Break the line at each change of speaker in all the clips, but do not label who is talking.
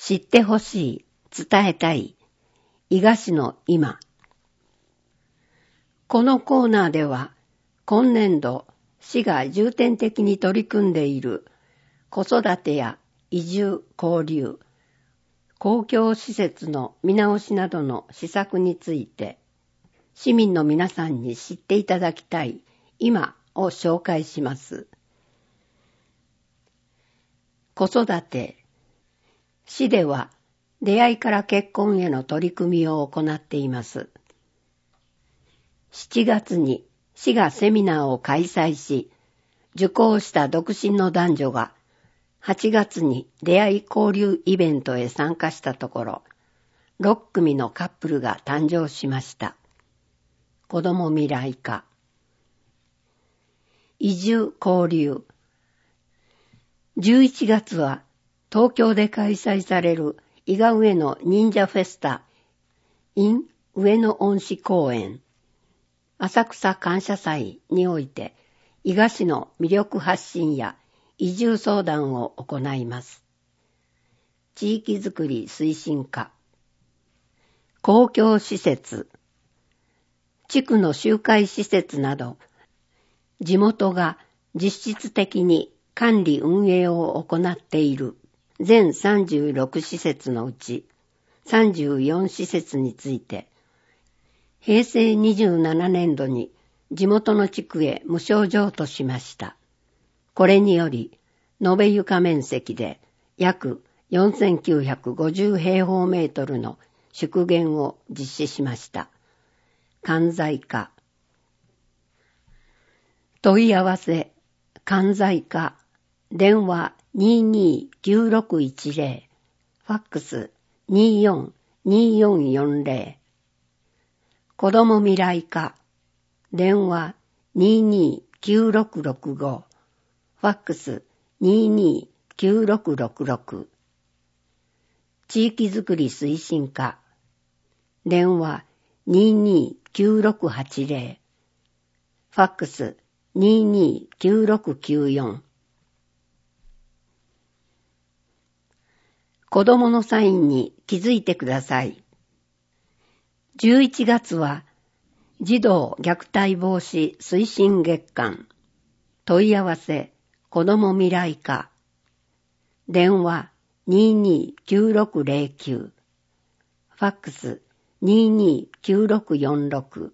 知ってほしい、伝えたい、伊賀市の今。このコーナーでは、今年度、市が重点的に取り組んでいる子育てや移住、交流、公共施設の見直しなどの施策について、市民の皆さんに知っていただきたい今を紹介します。子育て。市では出会いから結婚への取り組みを行っています。7月に市がセミナーを開催し、受講した独身の男女が8月に出会い交流イベントへ参加したところ、6組のカップルが誕生しました。子ども未来課。移住交流。11月は東京で開催される伊賀上野忍者フェスタ in 上野恩賜公園浅草感謝祭において伊賀市の魅力発信や移住相談を行います。地域づくり推進課。公共施設。地区の集会施設など地元が実質的に管理運営を行っている全36施設のうち34施設について平成27年度に地元の地区へ無償譲渡しました。これにより延べ床面積で約4950平方メートルの縮減を実施しました。管財課。問い合わせ、管財課。電話229610、ファックス242440。子ども未来課。電話229665、ファックス229666。地域づくり推進課。電話229680、ファックス229694。子どものサインに気づいてください。11月は児童虐待防止推進月間。問い合わせ子ども未来課。電話229609、ファックス229646。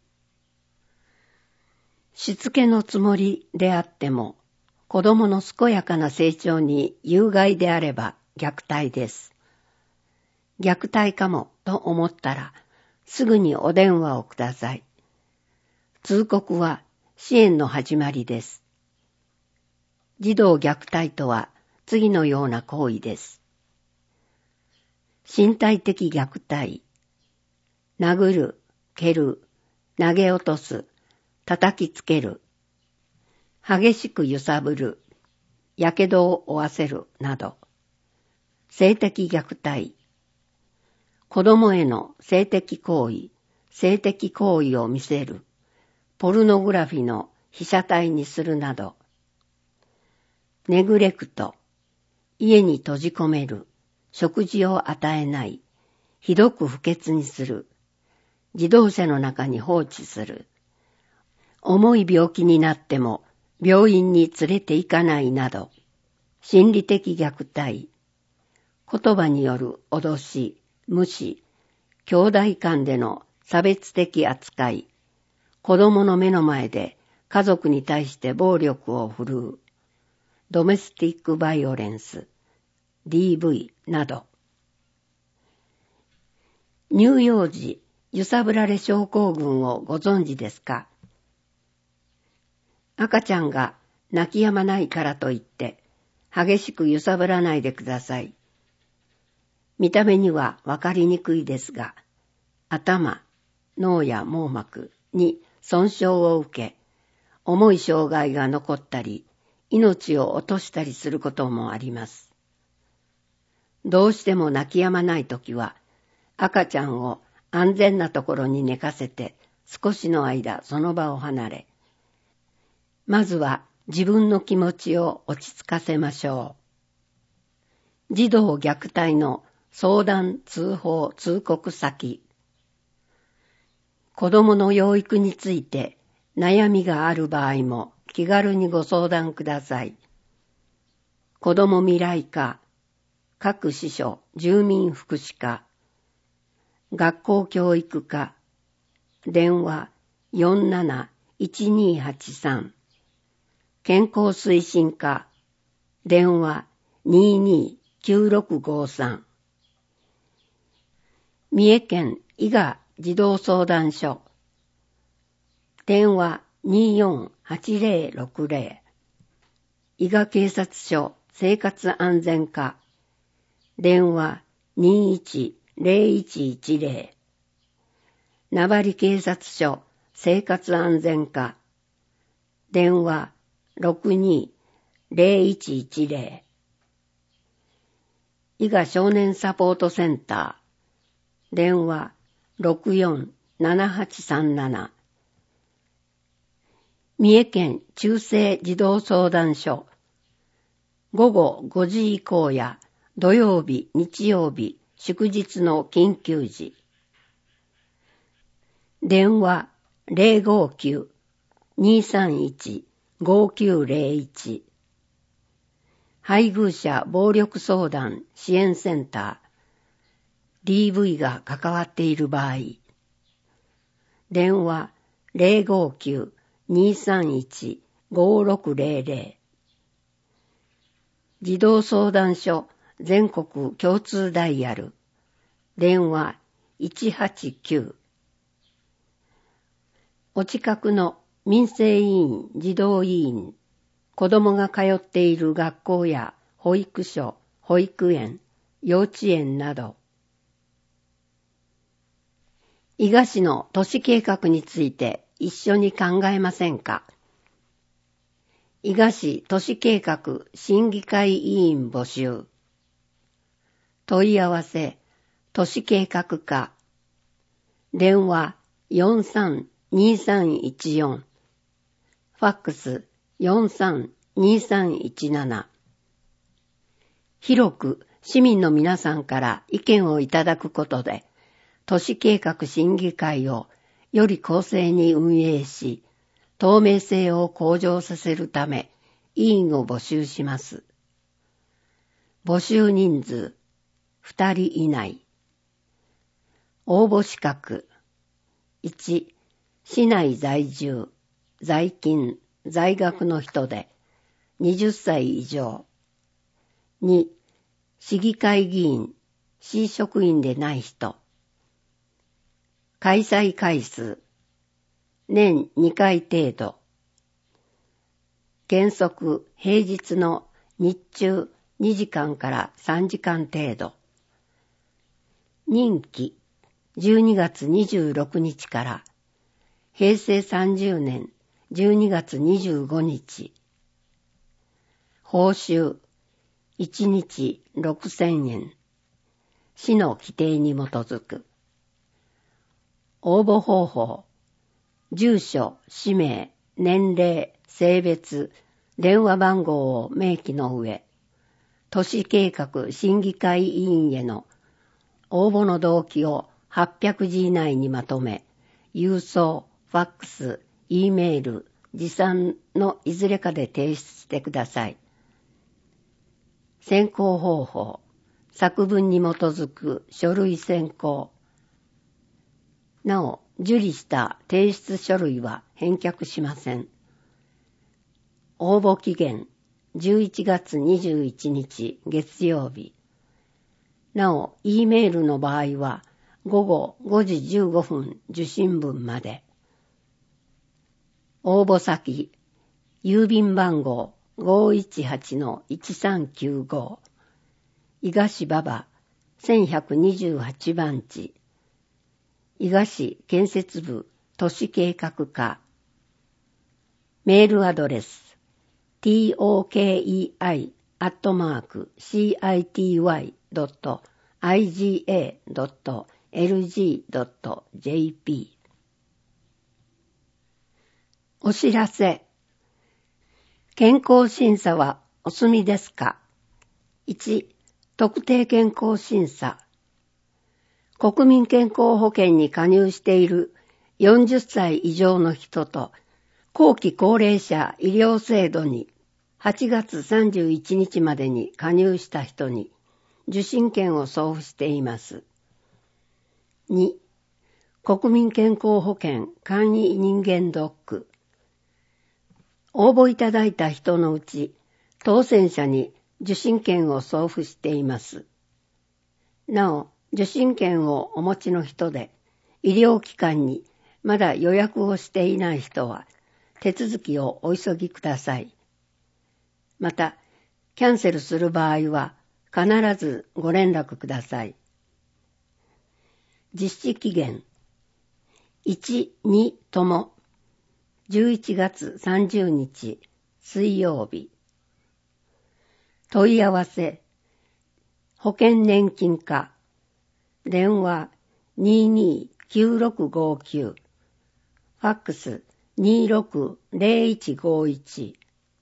しつけのつもりであっても子どもの健やかな成長に有害であれば虐待です。虐待かもと思ったらすぐにお電話をください。通告は支援の始まりです。児童虐待とは次のような行為です。身体的虐待。殴る、蹴る、投げ落とす、叩きつける。激しく揺さぶる、やけどを負わせるなど。性的虐待。子供への性的行為、性的行為を見せる、ポルノグラフィの被写体にするなど。ネグレクト。家に閉じ込める、食事を与えない、ひどく不潔にする、自動車の中に放置する、重い病気になっても病院に連れて行かないなど、心理的虐待。言葉による脅し、無視、兄弟間での差別的扱い、子供の目の前で家族に対して暴力を振るう、ドメスティックバイオレンス、DV など。乳幼児揺さぶられ症候群をご存知ですか？赤ちゃんが泣き止まないからといって激しく揺さぶらないでください。見た目にはわかりにくいですが、頭、脳や網膜に損傷を受け、重い障害が残ったり、命を落としたりすることもあります。どうしても泣き止まないときは、赤ちゃんを安全なところに寝かせて少しの間その場を離れ、まずは自分の気持ちを落ち着かせましょう。 児童虐待の相談通報通告先。子どもの養育について悩みがある場合も気軽にご相談ください。子ども未来課、各支所住民福祉課、学校教育課、電話 47-1283、健康推進課、電話 22-9653、三重県伊賀児童相談所、電話 24-8060、伊賀警察署生活安全課、電話 21-0110、名張警察署生活安全課、電話 62-0110、伊賀少年サポートセンター、電話 64-7837、三重県中世児童相談所、午後5時以降や土曜日、日曜日、祝日の緊急時、電話 059-231-5901、配偶者暴力相談支援センター、DV が関わっている場合、電話 059-231-5600、児童相談所全国共通ダイヤル、電話 189、お近くの民生委員、児童委員、子どもが通っている学校や保育所、保育園、幼稚園など、伊賀市の都市計画について一緒に考えませんか？伊賀市都市計画審議会委員募集。問い合わせ、都市計画課。電話43-2314。ファックス43-2317。広く市民の皆さんから意見をいただくことで、都市計画審議会をより公正に運営し、透明性を向上させるため、委員を募集します。募集人数、2人以内。応募資格、1、市内在住、在勤、在学の人で、20歳以上。2、市議会議員、市職員でない人。開催回数、年2回程度。原則平日の日中2時間から3時間程度。任期12月26日から平成30年12月25日。報酬1日6000円。市の規定に基づく。応募方法、住所、氏名、年齢、性別、電話番号を明記の上、都市計画審議会委員への応募の動機を800字以内にまとめ、郵送、ファックス、Eメール、持参のいずれかで提出してください。選考方法、作文に基づく書類選考。なお、受理した提出書類は返却しません。応募期限、11月21日月曜日。なお、Eメールの場合は、午後5時15分受信分まで。応募先、郵便番号 518-1395、伊賀市馬場1128番地、伊賀市建設部都市計画課。メールアドレス tokei@city.iga.lg.jp。 お知らせ。健康審査はお済みですか？ 1. 特定健康審査。国民健康保険に加入している40歳以上の人と後期高齢者医療制度に8月31日までに加入した人に受診券を送付しています。2、国民健康保険簡易人間ドック。応募いただいた人のうち当選者に受診券を送付しています。なお、受診券をお持ちの人で医療機関にまだ予約をしていない人は手続きをお急ぎください。また、キャンセルする場合は必ずご連絡ください。実施期限1、2とも11月30日水曜日。問い合わせ保険年金課電話229659ファックス260151。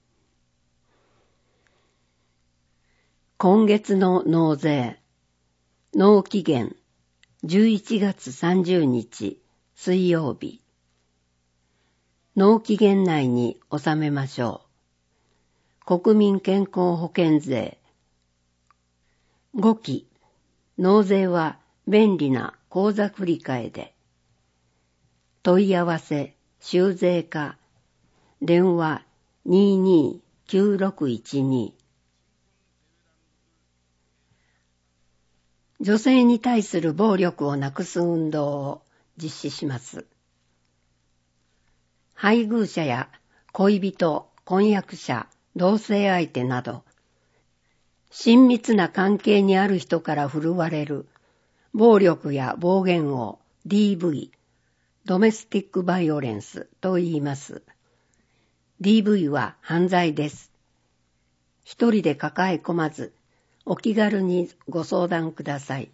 今月の納税納期限11月30日水曜日。納期限内に納めましょう。国民健康保険税5期納税は便利な口座振替で。問い合わせ修税課電話229612。女性に対する暴力をなくす運動を実施します。配偶者や恋人、婚約者、同性相手など、親密な関係にある人から振るわれる暴力や暴言を DV、ドメスティックバイオレンスと言います。DV は犯罪です。一人で抱え込まず、お気軽にご相談ください。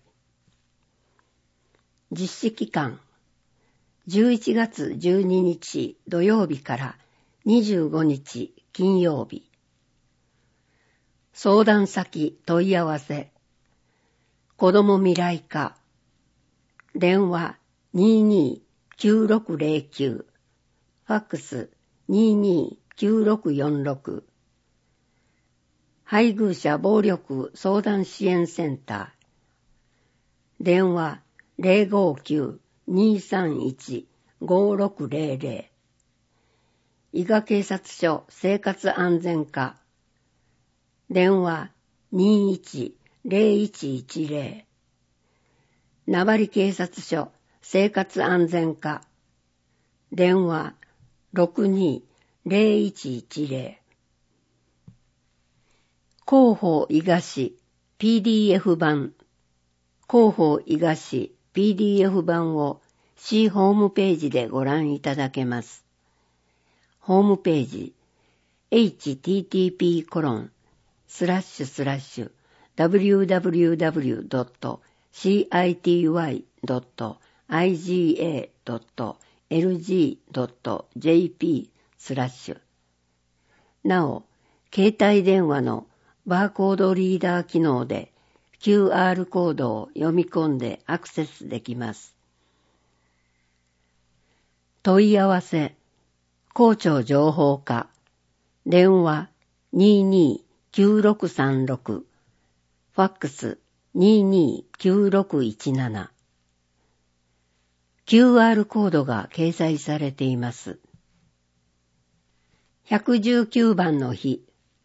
実施期間11月12日土曜日から25日金曜日。相談先問い合わせ子ども未来課電話229609ファックス229646。配偶者暴力相談支援センター電話059-231-5600。伊賀警察署生活安全課電話210110。名張警察署生活安全課電話620110。広報伊賀市 PDF 版広報伊賀市 PDF 版を市ホームページでご覧いただけます。ホームページ http://www.city.iga.lg.jp/ なお、携帯電話のバーコードリーダー機能で QR コードを読み込んでアクセスできます。問い合わせ公庁情報課電話229636ファックス229617。 QR コードが掲載されています。119番の日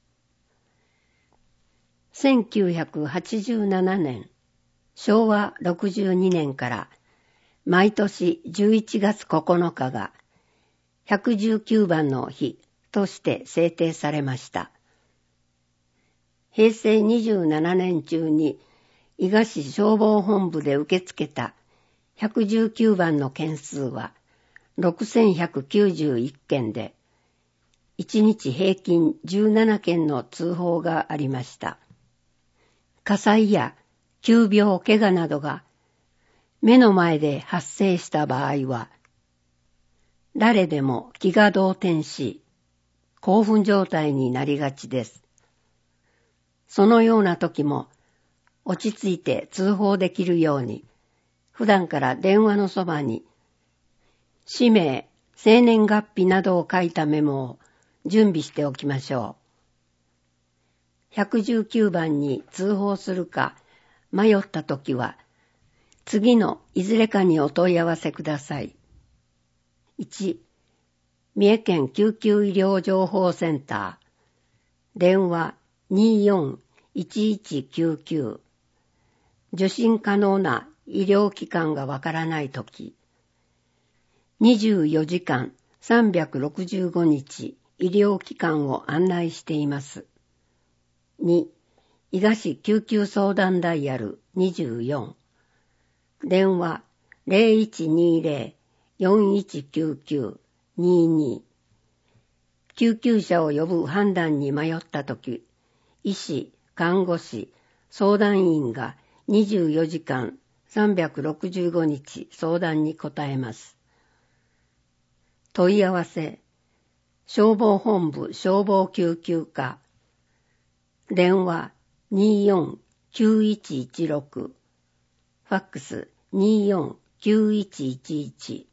1987年、昭和62年から毎年11月9日が119番の日として制定されました。平成27年中に伊賀市消防本部で受け付けた119番の件数は6191件で、1日平均17件の通報がありました。火災や急病、怪我などが目の前で発生した場合は、誰でも気が動転し、興奮状態になりがちです。そのような時も、 落ち着いて通報できるように、普段から電話のそばに、氏名、生年月日などを書いたメモを準備しておきましょう。119番に通報するか迷ったときは、次のいずれかにお問い合わせください。1、三重県救急医療情報センター、電話24-1199、受診可能な医療機関がわからないとき、24時間365日医療機関を案内しています。2、伊賀市救急相談ダイヤル24、電話0120-4199-22、救急車を呼ぶ判断に迷ったとき、医師、看護師、相談員が24時間365日相談に答えます。問い合わせ、消防本部消防救急課、電話24-9116、ファックス24-9111